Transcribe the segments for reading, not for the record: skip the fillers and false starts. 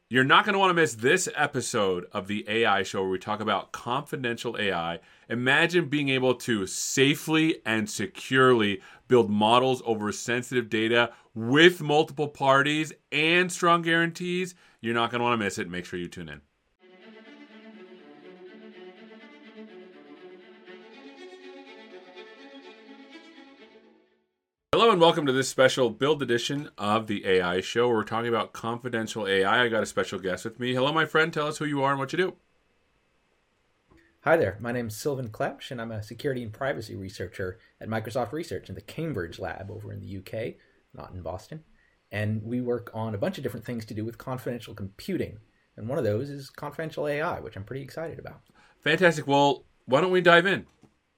You're not going to want to miss this episode of the AI show where we talk about confidential AI. Imagine being able to safely and securely build models over sensitive data with multiple parties and strong guarantees. You're not going to want to miss it. Make sure you tune in. Hello and welcome to this special build edition of the AI show where we're talking about confidential AI. I got a special guest with me. Hello, my friend. Tell us who you are and what you do. Hi there, my name is Sylvan Klepsch, and I'm a security and privacy researcher at Microsoft Research in the Cambridge lab over in the UK, not in Boston. And we work on a bunch of different things to do with confidential computing. And one of those is confidential AI, which I'm pretty excited about. Fantastic. Well, why don't we dive in?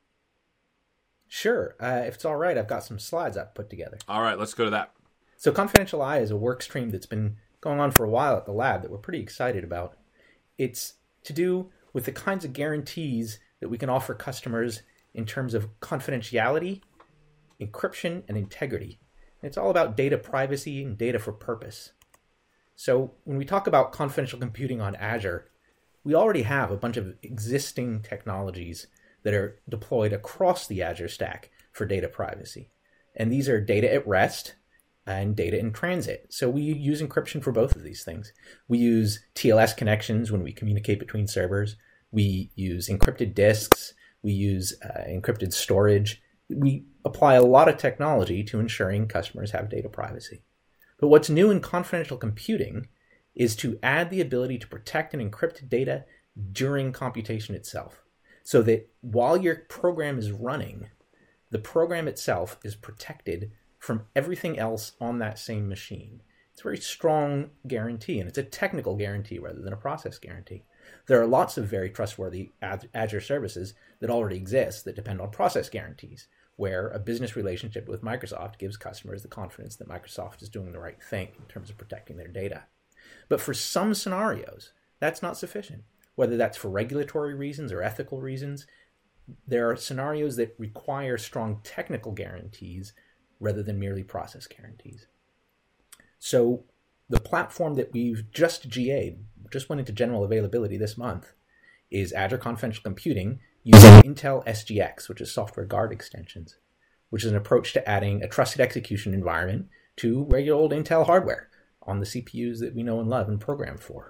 Sure, if it's all right, I've got some slides I've put together. All right, let's go to that. So confidential AI is a work stream that's been going on for a while at the lab that we're pretty excited about. It's to do with the kinds of guarantees that we can offer customers in terms of confidentiality, encryption, and integrity. And it's all about data privacy and data for purpose. So when we talk about confidential computing on Azure, we already have a bunch of existing technologies that are deployed across the Azure stack for data privacy. And these are data at rest and data in transit. So we use encryption for both of these things. We use TLS connections when we communicate between servers. We use encrypted disks. We use encrypted storage. We apply a lot of technology to ensuring customers have data privacy. But what's new in confidential computing is to add the ability to protect and encrypt data during computation itself, so that while your program is running, the program itself is protected from everything else on that same machine. It's a very strong guarantee, and it's a technical guarantee rather than a process guarantee. There are lots of very trustworthy Azure services that already exist that depend on process guarantees, where a business relationship with Microsoft gives customers the confidence that Microsoft is doing the right thing in terms of protecting their data. But for some scenarios, that's not sufficient. Whether that's for regulatory reasons or ethical reasons, there are scenarios that require strong technical guarantees rather than merely process guarantees. So the platform that we've just GA'd, just went into general availability this month, is Azure Confidential Computing using Intel SGX, which is software guard extensions, which is an approach to adding a trusted execution environment to regular old Intel hardware on the CPUs that we know and love and program for.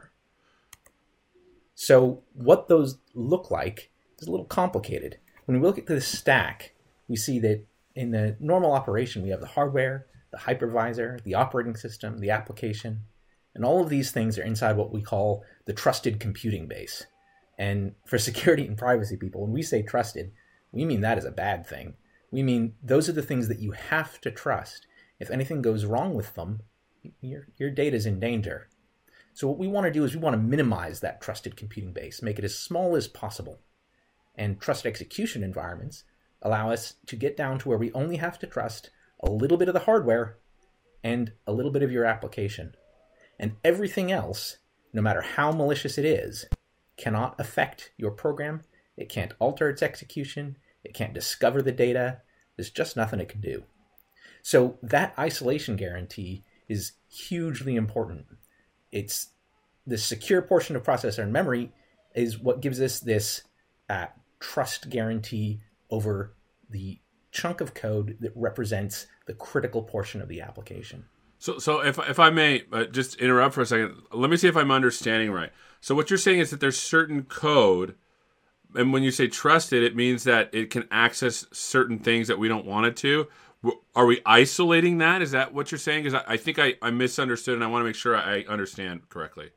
So what those look like is a little complicated. When we look at this stack, we see that in the normal operation, we have the hardware, the hypervisor, the operating system, the application, and all of these things are inside what we call the trusted computing base. And for security and privacy people, when we say trusted, we mean that is a bad thing. We mean those are the things that you have to trust. If anything goes wrong with them, your data is in danger. So what we want to do is we want to minimize that trusted computing base, make it as small as possible. And trusted execution environments allow us to get down to where we only have to trust a little bit of the hardware and a little bit of your application. And everything else, no matter how malicious it is, cannot affect your program. It can't alter its execution. It can't discover the data. There's just nothing it can do. So that isolation guarantee is hugely important. It's the secure portion of processor and memory is what gives us this trust guarantee over the chunk of code that represents the critical portion of the application. So if I may just interrupt for a second, let me see if I'm understanding right. So what you're saying is that there's certain code, and when you say trusted, it means that it can access certain things that we don't want it to. Are we isolating that? Is that what you're saying? Because I think I misunderstood, and I want to make sure I understand correctly.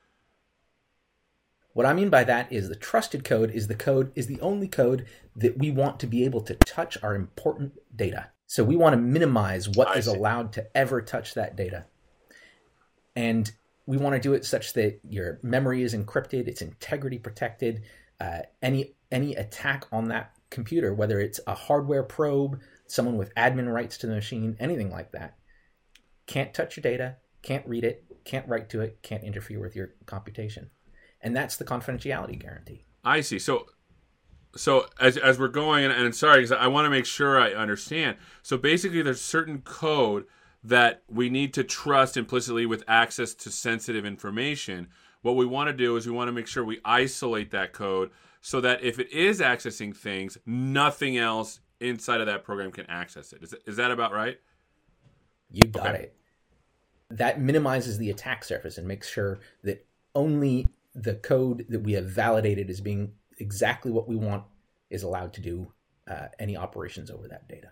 What I mean by that is the trusted code is the only code that we want to be able to touch our important data. So we want to minimize what is allowed to ever touch that data. And we want to do it such that your memory is encrypted, it's integrity protected. Any attack on that computer, whether it's a hardware probe, someone with admin rights to the machine, anything like that, can't touch your data, can't read it, can't write to it, can't interfere with your computation. And that's the confidentiality guarantee. I see. So as we're going, and sorry, because I want to make sure I understand. So basically, there's certain code that we need to trust implicitly with access to sensitive information. What we want to do is we want to make sure we isolate that code so that if it is accessing things, nothing else inside of that program can access it. Is that about right? You got it. That minimizes the attack surface and makes sure that only the code that we have validated as being exactly what we want is allowed to do any operations over that data.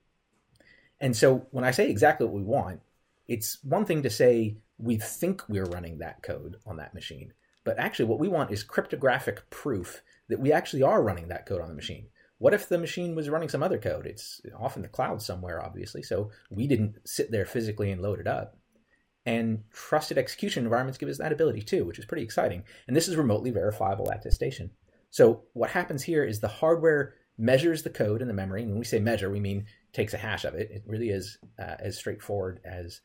And so when I say exactly what we want, it's one thing to say we think we're running that code on that machine, but actually what we want is cryptographic proof that we actually are running that code on the machine. What if the machine was running some other code? It's off in the cloud somewhere, obviously, so we didn't sit there physically and load it up. And trusted execution environments give us that ability too, which is pretty exciting. And this is remotely verifiable attestation. So what happens here is the hardware measures the code in the memory. And when we say measure, we mean takes a hash of it. It really is as straightforward as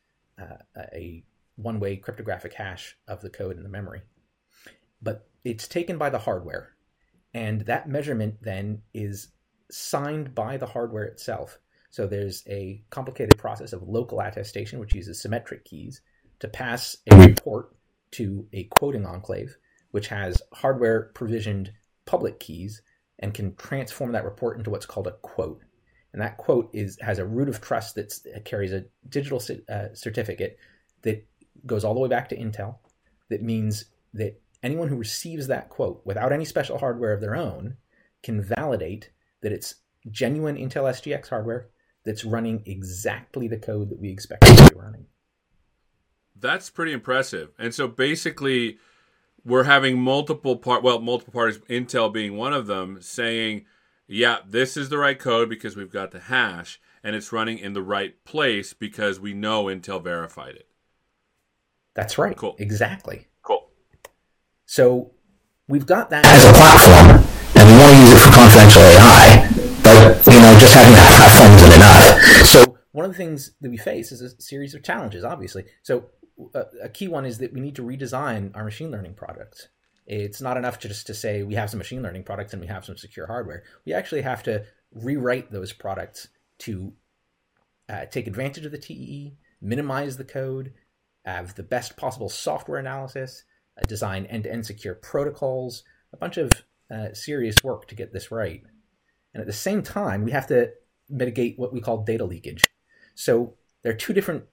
a one-way cryptographic hash of the code in the memory. But it's taken by the hardware. And that measurement then is signed by the hardware itself. So there's a complicated process of local attestation, which uses symmetric keys to pass a report to a quoting enclave, which has hardware provisioned public keys and can transform that report into what's called a quote. And that quote has a root of trust that carries a digital certificate that goes all the way back to Intel. That means that anyone who receives that quote without any special hardware of their own can validate that it's genuine Intel SGX hardware that's running exactly the code that we expect it to be running. That's pretty impressive. And so basically, we're having multiple parties, Intel being one of them, saying, yeah, this is the right code because we've got the hash, and it's running in the right place because we know Intel verified it. That's right. Cool. Exactly. Cool. So we've got that as a platform, and we want to use it for confidential AI, but, just having that platform isn't enough. So one of the things that we face is a series of challenges, obviously. So a key one is that we need to redesign our machine learning products. It's not enough just to say we have some machine learning products and we have some secure hardware. We actually have to rewrite those products to take advantage of the TEE, minimize the code, have the best possible software analysis, design end-to-end secure protocols, a bunch of serious work to get this right. And at the same time, we have to mitigate what we call data leakage. So there are two different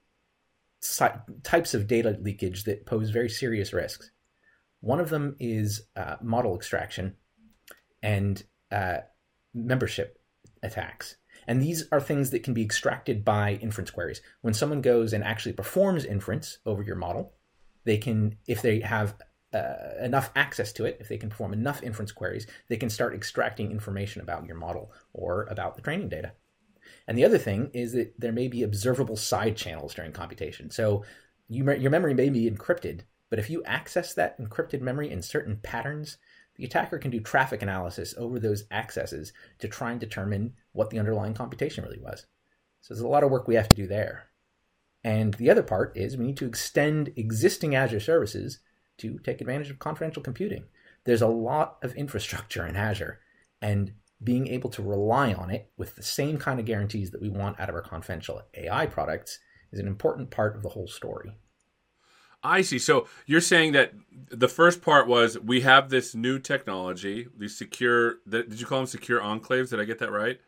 types of data leakage that pose very serious risks. One of them is model extraction and membership attacks. And these are things that can be extracted by inference queries. When someone goes and actually performs inference over your model, they can, if they have enough access to it, if they can perform enough inference queries, they can start extracting information about your model or about the training data. And the other thing is that there may be observable side channels during computation. So your memory may be encrypted, but if you access that encrypted memory in certain patterns, the attacker can do traffic analysis over those accesses to try and determine what the underlying computation really was. So there's a lot of work we have to do there. And the other part is we need to extend existing Azure services to take advantage of confidential computing. There's a lot of infrastructure in Azure, and being able to rely on it with the same kind of guarantees that we want out of our confidential AI products is an important part of the whole story. I see. So you're saying that the first part was we have this new technology, these secure, did you call them secure enclaves? Did I get that right?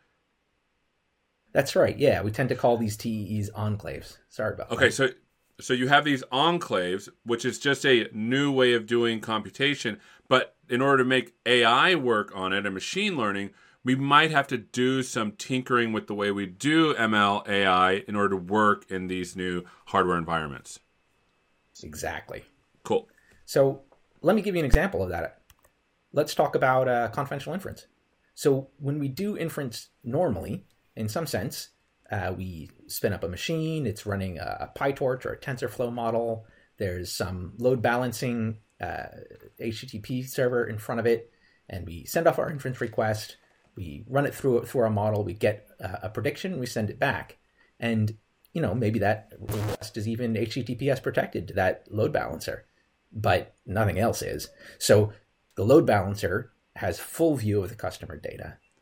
That's right. Yeah, we tend to call these TEEs enclaves. Sorry about that. Okay, so you have these enclaves, which is just a new way of doing computation. But in order to make AI work on it and machine learning, we might have to do some tinkering with the way we do ML AI in order to work in these new hardware environments. Exactly. Cool. So let me give you an example of that. Let's talk about confidential inference. So when we do inference normally, in some sense, we spin up a machine, it's running a PyTorch or a TensorFlow model, there's some load balancing HTTP server in front of it, and we send off our inference request, we run it through our model, we get a prediction, we send it back. And maybe that request is even HTTPS protected to that load balancer, but nothing else is. So the load balancer has full view of the customer data.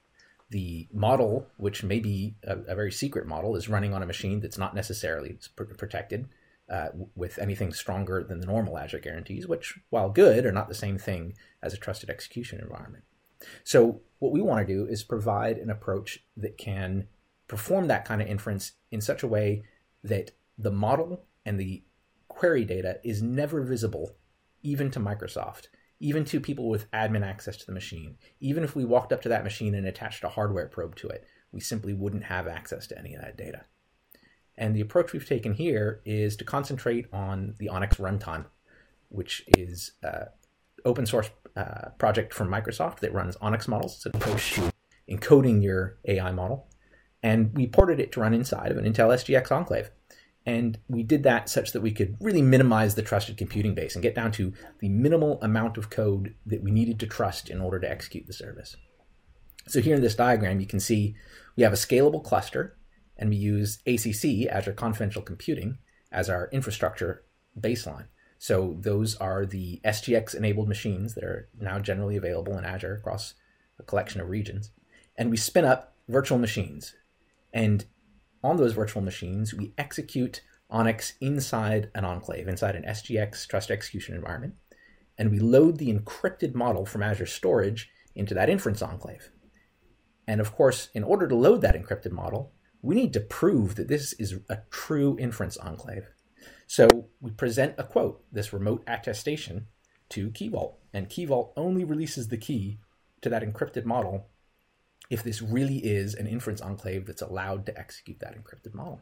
the model, which may be a very secret model, is running on a machine that's not necessarily protected with anything stronger than the normal Azure guarantees, which, while good, are not the same thing as a trusted execution environment. So what we want to do is provide an approach that can perform that kind of inference in such a way that the model and the query data is never visible, even to Microsoft, even to people with admin access to the machine. Even if we walked up to that machine and attached a hardware probe to it, we simply wouldn't have access to any of that data. And the approach we've taken here is to concentrate on the Onyx runtime, which is an open source project from Microsoft that runs Onyx models. It's an approach to encoding your AI model. And we ported it to run inside of an Intel SGX enclave. And we did that such that we could really minimize the trusted computing base and get down to the minimal amount of code that we needed to trust in order to execute the service. So here in this diagram, you can see we have a scalable cluster, and we use ACC, Azure Confidential Computing, as our infrastructure baseline. So those are the SGX-enabled machines that are now generally available in Azure across a collection of regions. And we spin up virtual machines. And on those virtual machines, we execute Onyx inside an enclave, inside an SGX trust execution environment. And we load the encrypted model from Azure Storage into that inference enclave. And of course, in order to load that encrypted model, we need to prove that this is a true inference enclave. So we present a quote, this remote attestation, to Key Vault. And Key Vault only releases the key to that encrypted model if this really is an inference enclave that's allowed to execute that encrypted model.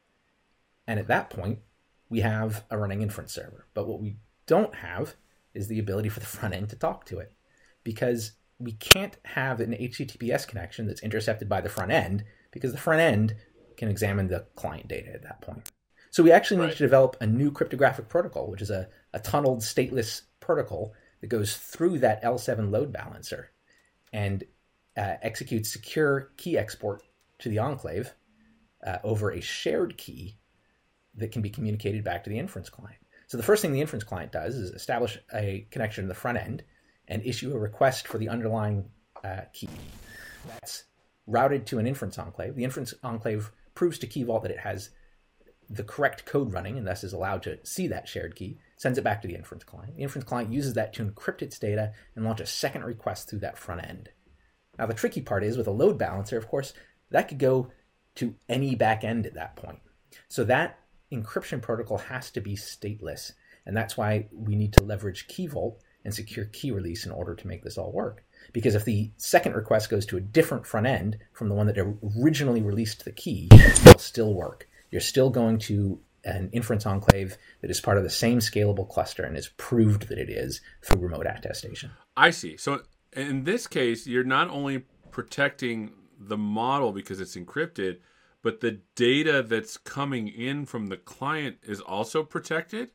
And at that point, we have a running inference server. But what we don't have is the ability for the front end to talk to it, because we can't have an HTTPS connection that's intercepted by the front end, because the front end can examine the client data at that point. So we actually need to develop a new cryptographic protocol, which is a tunneled stateless protocol that goes through that L7 load balancer and executes secure key export to the enclave over a shared key that can be communicated back to the inference client. So the first thing the inference client does is establish a connection to the front end and issue a request for the underlying key. That's routed to an inference enclave. The inference enclave proves to Key Vault that it has the correct code running and thus is allowed to see that shared key, sends it back to the inference client. The inference client uses that to encrypt its data and launch a second request through that front end. Now, the tricky part is with a load balancer, of course, that could go to any back end at that point. So that encryption protocol has to be stateless. And that's why we need to leverage Key Vault and secure key release in order to make this all work. Because if the second request goes to a different front end from the one that originally released the key, it'll still work. You're still going to an inference enclave that is part of the same scalable cluster and is proved that it is through remote attestation. I see. So in this case, you're not only protecting the model because it's encrypted, but the data that's coming in from the client is also protected?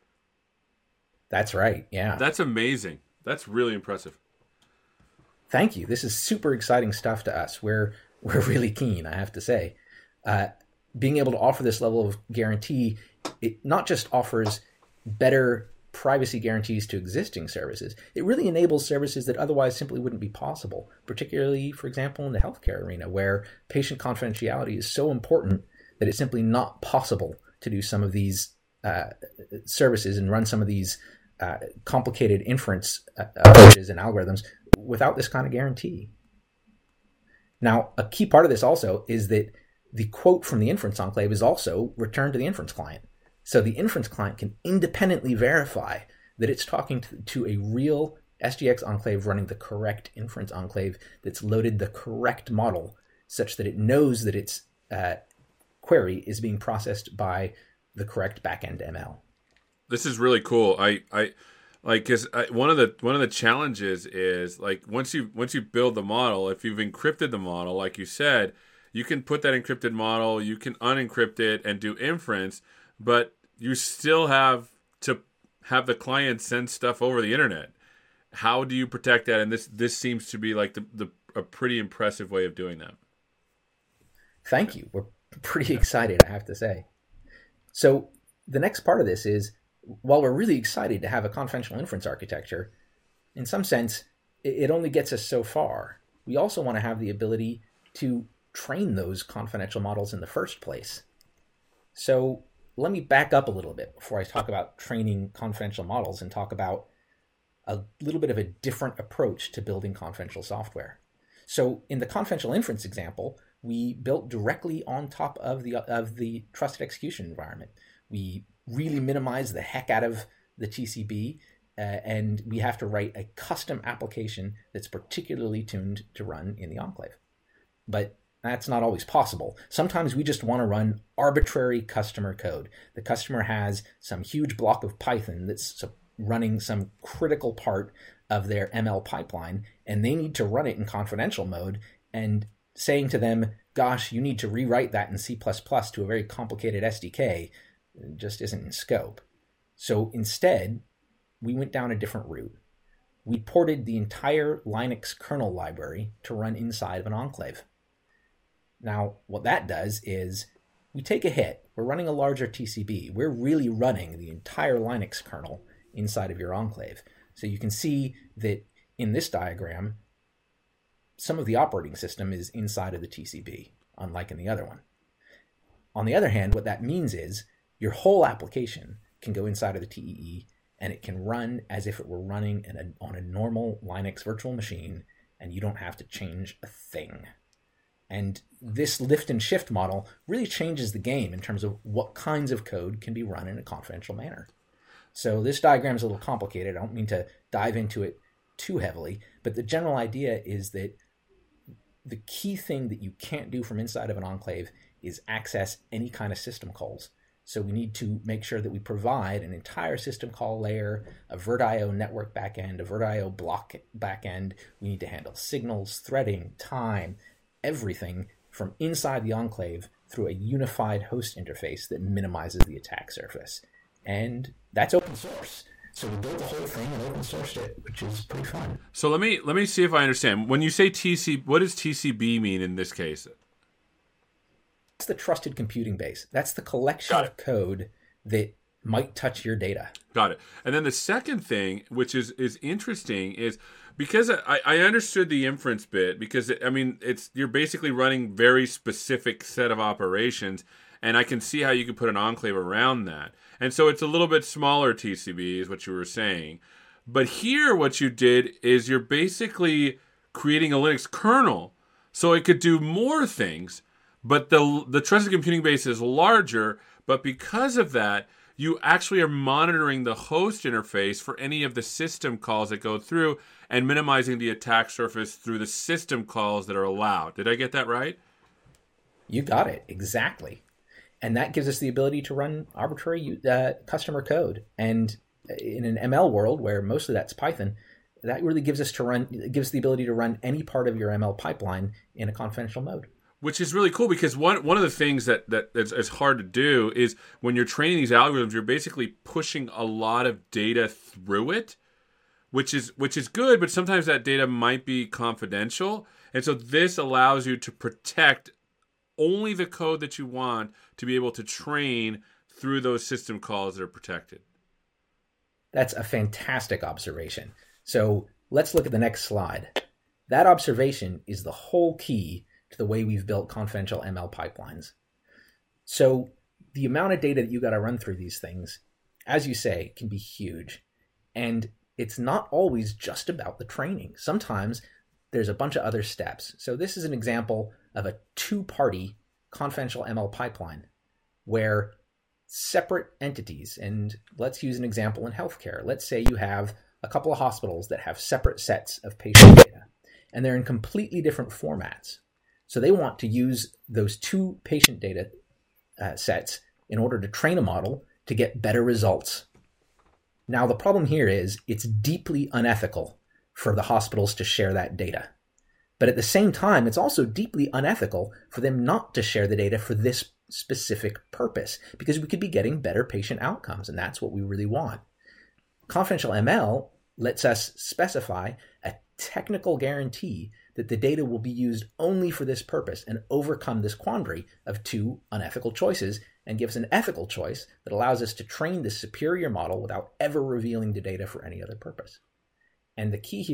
That's right, yeah. That's amazing. That's really impressive. Thank you. This is super exciting stuff to us. We're really keen, I have to say. Being able to offer this level of guarantee, it not just offers better privacy guarantees to existing services, it really enables services that otherwise simply wouldn't be possible, particularly, for example, in the healthcare arena, where patient confidentiality is so important that it's simply not possible to do some of these services and run some of these complicated inference approaches and algorithms without this kind of guarantee. Now, a key part of this also is that the quote from the inference enclave is also returned to the inference client. So the inference client can independently verify that it's talking to a real SGX enclave running the correct inference enclave that's loaded the correct model such that it knows that its query is being processed by the correct backend ML. This is really cool. I like, because one of the challenges is, like, once you build the model, if you've encrypted the model, like you said, you can put that encrypted model, you can unencrypt it and do inference, but you still have to have the client send stuff over the internet. How do you protect that? And this seems to be like a pretty impressive way of doing that. Thank you. We're pretty excited, I have to say. So the next part of this is, while we're really excited to have a confidential inference architecture, in some sense, it only gets us so far. we also want to have the ability to train those confidential models in the first place. So let me back up a little bit before I talk about training confidential models and talk about a little bit of a different approach to building confidential software. So in the confidential inference example, we built directly on top of the trusted execution environment. We really minimize the heck out of the TCB, and we have to write a custom application that's particularly tuned to run in the enclave. But that's not always possible. Sometimes we just want to run arbitrary customer code. The customer has some huge block of Python that's running some critical part of their ML pipeline, and they need to run it in confidential mode, and saying to them, gosh, you need to rewrite that in C++ to a very complicated SDK just isn't in scope. So instead, we went down a different route. We ported the entire Linux kernel library to run inside of an enclave. Now, what that does is we take a hit. We're running a larger TCB. We're really running the entire Linux kernel inside of your enclave. So you can see that in this diagram, some of the operating system is inside of the TCB, unlike in the other one. On the other hand, what that means is your whole application can go inside of the TEE, and it can run as if it were running on a normal Linux virtual machine, and you don't have to change a thing. And this lift and shift model really changes the game in terms of what kinds of code can be run in a confidential manner. So this diagram is a little complicated. I don't mean to dive into it too heavily, but the general idea is that the key thing that you can't do from inside of an enclave is access any kind of system calls. So we need to make sure that we provide an entire system call layer, a VirtIO network backend, a VirtIO block backend. We need to handle signals, threading, time, everything from inside the enclave through a unified host interface that minimizes the attack surface. And that's open source. So we built the whole thing and open sourced it, which is pretty fun. So let me see if I understand. When you say TCB, what does TCB mean in this case? That's the trusted computing base. That's the collection of code that might touch your data. Got it. And then the second thing, which is interesting, is because I understood the inference bit, because you're basically running very specific set of operations, and I can see how you could put an enclave around that. And so it's a little bit smaller TCB is what you were saying. But here what you did is you're basically creating a Linux kernel so it could do more things, but the trusted computing base is larger, but because of that, you actually are monitoring the host interface for any of the system calls that go through and minimizing the attack surface through the system calls that are allowed. Did I get that right? You got it, exactly. And that gives us the ability to run arbitrary customer code. And in an ML world where most of that's Python, that really gives us the ability to run any part of your ML pipeline in a confidential mode. Which is really cool, because one of the things that is hard to do is when you're training these algorithms, you're basically pushing a lot of data through it, which is good, but sometimes that data might be confidential. And so this allows you to protect only the code that you want to be able to train through those system calls that are protected. That's a fantastic observation. So let's look at the next slide. That observation is the whole key to the way we've built confidential ML pipelines. So the amount of data that you got to run through these things, as you say, can be huge. And it's not always just about the training. Sometimes there's a bunch of other steps. So this is an example of a two-party confidential ML pipeline where separate entities, and let's use an example in healthcare. Let's say you have a couple of hospitals that have separate sets of patient data, and they're in completely different formats. So they want to use those two patient data sets in order to train a model to get better results. Now, the problem here is it's deeply unethical for the hospitals to share that data. But at the same time, it's also deeply unethical for them not to share the data for this specific purpose, because we could be getting better patient outcomes, and that's what we really want. Confidential ML lets us specify a technical guarantee that the data will be used only for this purpose and overcome this quandary of two unethical choices, and gives an ethical choice that allows us to train this superior model without ever revealing the data for any other purpose. And the key here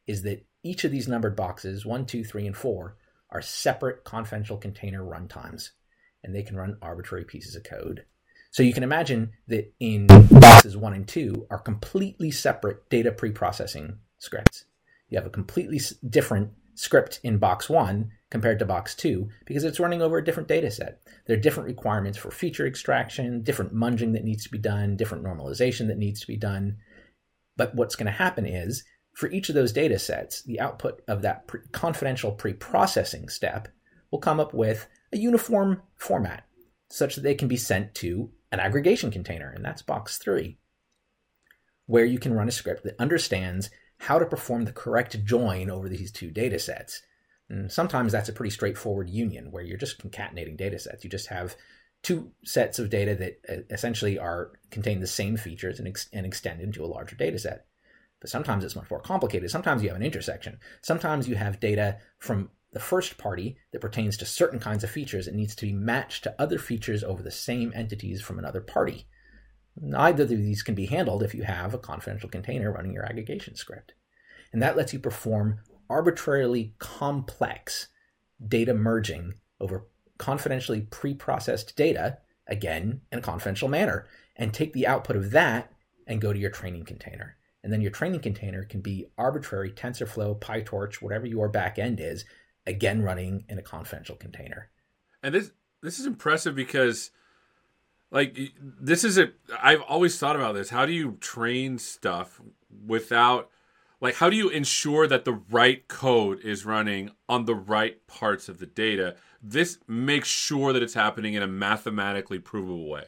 is that each of these numbered boxes, 1, 2, 3, and 4, are separate confidential container runtimes, and they can run arbitrary pieces of code. So you can imagine that in boxes 1 and 2 are completely separate data preprocessing scripts. You have a completely different script in box 1 compared to box 2 because it's running over a different data set. There are different requirements for feature extraction, different munging that needs to be done, different normalization that needs to be done. But what's going to happen is, for each of those data sets, the output of that confidential preprocessing step will come up with a uniform format such that they can be sent to an aggregation container, and that's box 3, where you can run a script that understands how to perform the correct join over these two data sets. And sometimes that's a pretty straightforward union where you're just concatenating data sets. You just have two sets of data that essentially contain the same features and extend into a larger data set. But sometimes it's much more complicated. Sometimes you have an intersection. Sometimes you have data from the first party that pertains to certain kinds of features and needs to be matched to other features over the same entities from another party. Neither of these can be handled if you have a confidential container running your aggregation script. And that lets you perform arbitrarily complex data merging over confidentially pre-processed data, again, in a confidential manner, and take the output of that and go to your training container. And then your training container can be arbitrary TensorFlow, PyTorch, whatever your backend is, again running in a confidential container. And this is impressive because, like, I've always thought about this. How do you train stuff without, like, how do you ensure that the right code is running on the right parts of the data? This makes sure that it's happening in a mathematically provable way.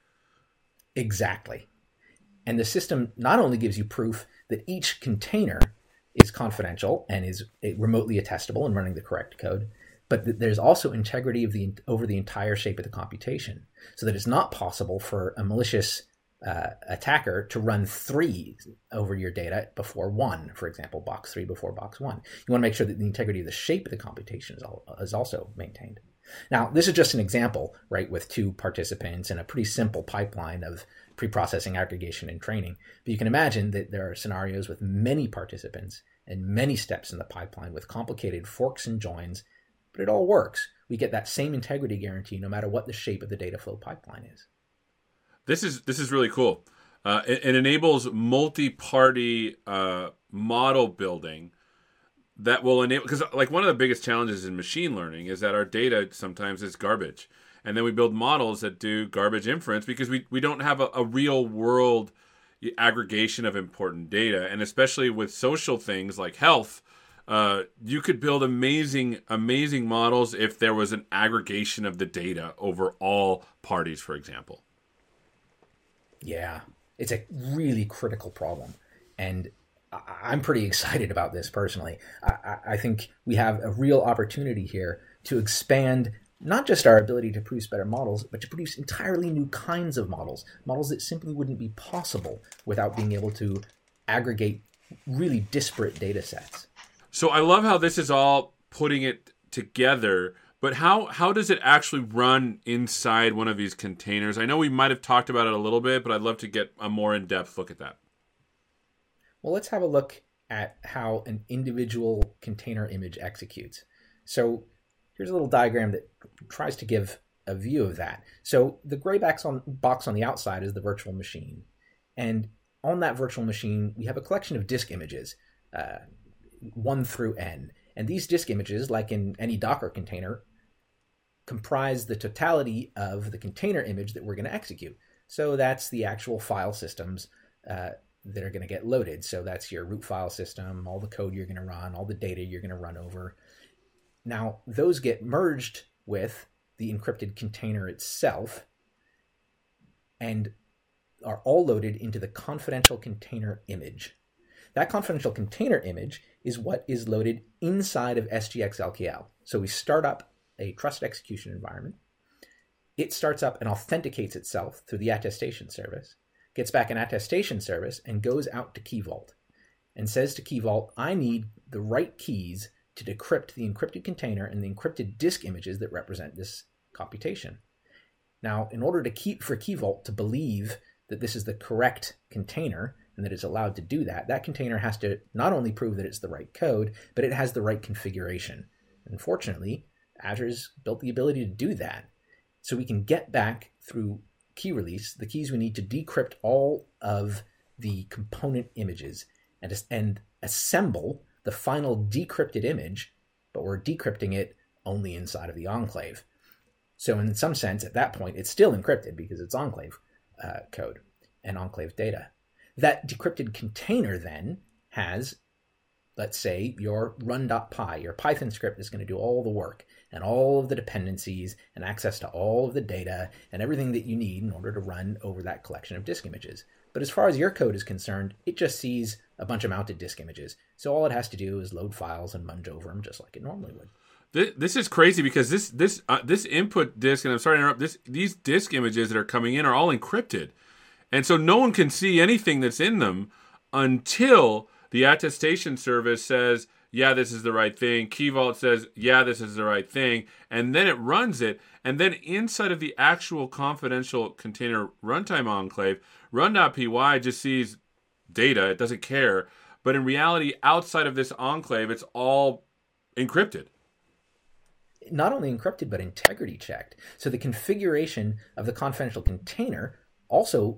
Exactly. And the system not only gives you proof that each container is confidential and is remotely attestable and running the correct code, but that there's also integrity over the entire shape of the computation, so that it's not possible for a malicious attacker to run 3 over your data before 1, for example, box 3 before box 1. You want to make sure that the integrity of the shape of the computation is also maintained. Now, this is just an example, right, with 2 participants and a pretty simple pipeline of preprocessing, aggregation, and training. But you can imagine that there are scenarios with many participants and many steps in the pipeline with complicated forks and joins, but it all works. We get that same integrity guarantee no matter what the shape of the data flow pipeline is. This is really cool. It enables multi-party model building that will enable, because like one of the biggest challenges in machine learning is that our data sometimes is garbage. And then we build models that do garbage inference because we don't have a real world aggregation of important data. And especially with social things like health, you could build amazing models if there was an aggregation of the data over all parties, for example. Yeah, it's a really critical problem. And I'm pretty excited about this personally. I think we have a real opportunity here to expand not just our ability to produce better models, but to produce entirely new kinds of models that simply wouldn't be possible without being able to aggregate really disparate data sets. So I love how this is all putting it together, but how does it actually run inside one of these containers? I know we might have talked about it a little bit, but I'd love to get a more in-depth look at that. Well, let's have a look at how an individual container image executes. So here's a little diagram that tries to give a view of that. So the gray box on the outside is the virtual machine. And on that virtual machine, we have a collection of disk images, 1 through n. And these disk images, like in any Docker container, comprise the totality of the container image that we're going to execute. So that's the actual file systems that are going to get loaded. So that's your root file system, all the code you're going to run, all the data you're going to run over. Now, those get merged with the encrypted container itself and are all loaded into the confidential container image. That confidential container image is what is loaded inside of SGX-LKL. So we start up a trusted execution environment. It starts up and authenticates itself through the attestation service, gets back an attestation service, and goes out to Key Vault and says to Key Vault, I need the right keys to decrypt the encrypted container and the encrypted disk images that represent this computation. Now, in order for Key Vault to believe that this is the correct container and that it's allowed to do that, that container has to not only prove that it's the right code, but it has the right configuration. Unfortunately, Azure's built the ability to do that. So we can get back through key release the keys we need to decrypt all of the component images and assemble the final decrypted image, but we're decrypting it only inside of the enclave. So in some sense, at that point, it's still encrypted because it's enclave code and enclave data. That decrypted container then has, let's say, your run.py. Your Python script is going to do all the work and all of the dependencies and access to all of the data and everything that you need in order to run over that collection of disk images. But as far as your code is concerned, it just sees a bunch of mounted disk images. So all it has to do is load files and munge over them just like it normally would. This is crazy because this input disk, and I'm sorry to interrupt, these disk images that are coming in are all encrypted. And so no one can see anything that's in them until the attestation service says, yeah, this is the right thing. Key Vault says, yeah, this is the right thing. And then it runs it. And then inside of the actual confidential container runtime enclave, run.py just sees data. It doesn't care. But in reality, outside of this enclave, it's all encrypted. Not only encrypted, but integrity checked. So the configuration of the confidential container also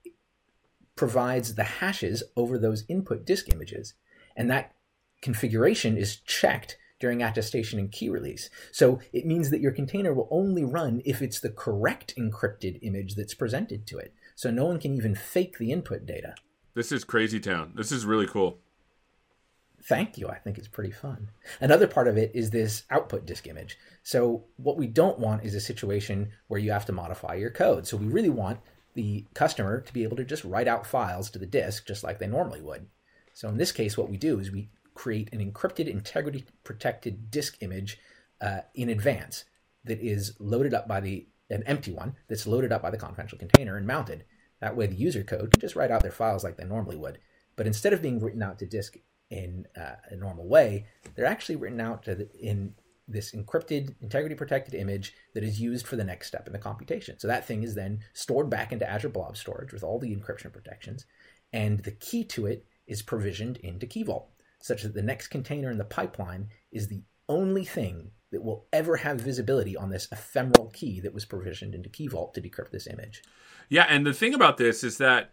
provides the hashes over those input disk images. And that configuration is checked during attestation and key release. So it means that your container will only run if it's the correct encrypted image that's presented to it. So no one can even fake the input data. This is crazy town. This is really cool. Thank you. I think it's pretty fun. Another part of it is this output disk image. So what we don't want is a situation where you have to modify your code. So we really want the customer to be able to just write out files to the disk just like they normally would. So in this case, what we do is we create an encrypted, integrity-protected disk image in advance that is loaded up by an empty one that's loaded up by the confidential container and mounted. That way the user code can just write out their files like they normally would. But instead of being written out to disk in a normal way, they're actually written out in this encrypted, integrity-protected image that is used for the next step in the computation. So that thing is then stored back into Azure Blob Storage with all the encryption protections, and the key to it is provisioned into Key Vault, such that the next container in the pipeline is the only thing that will ever have visibility on this ephemeral key that was provisioned into Key Vault to decrypt this image. Yeah, and the thing about this is that,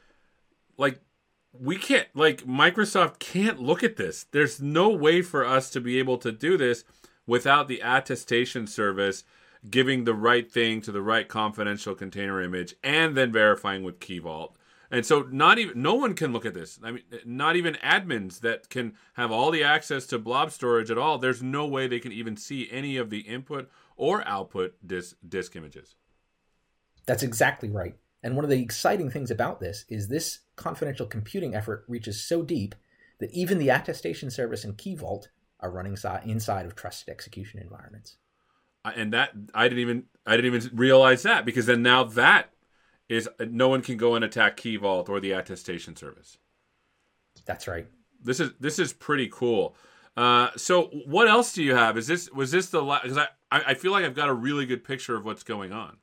Microsoft can't look at this. There's no way for us to be able to do this without the attestation service giving the right thing to the right confidential container image and then verifying with Key Vault. And so no one can look at this. I mean, not even admins that can have all the access to blob storage at all. There's no way they can even see any of the input or output disk images. That's exactly right. And one of the exciting things about this is this confidential computing effort reaches so deep that even the attestation service and Key Vault are running inside of trusted execution environments. And that I didn't even realize that, because then now that is no one can go and attack Key Vault or the attestation service. That's right. This is pretty cool. So what else do you have? Was this the last? Because I feel like I've got a really good picture of what's going on.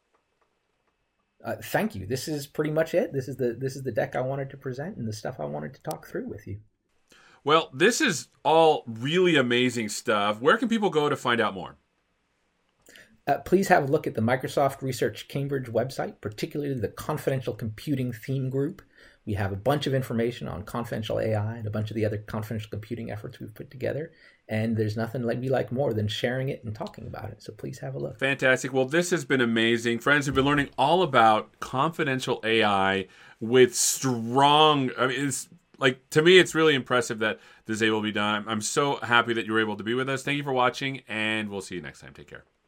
Thank you. This is pretty much it. This is the deck I wanted to present and the stuff I wanted to talk through with you. Well, this is all really amazing stuff. Where can people go to find out more? Please have a look at the Microsoft Research Cambridge website, particularly the Confidential Computing Theme Group. We have a bunch of information on confidential AI and a bunch of the other confidential computing efforts we've put together. And there's nothing we like more than sharing it and talking about it. So please have a look. Fantastic. Well, this has been amazing. Friends, we've been learning all about confidential AI with strong... to me, it's really impressive that this is able to be done. I'm so happy that you were able to be with us. Thank you for watching, and we'll see you next time. Take care.